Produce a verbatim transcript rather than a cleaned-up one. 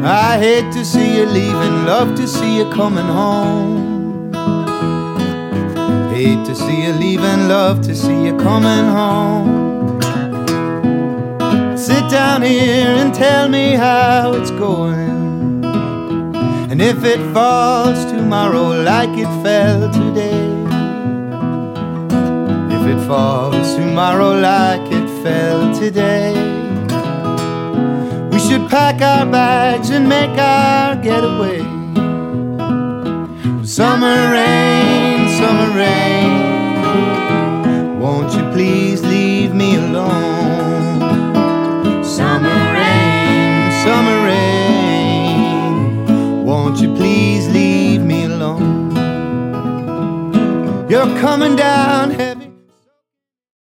I hate to see you leaving, love to see you coming home. Hate to see you leaving, love to see you coming home. Sit down here and tell me how it's going, and if it falls tomorrow like it fell today. If it falls tomorrow like it fell today. We should pack our bags and make our getaway. Summer rain, summer rain, won't you please leave me alone? Summer rain, summer rain, won't you please leave me alone? You're coming down here.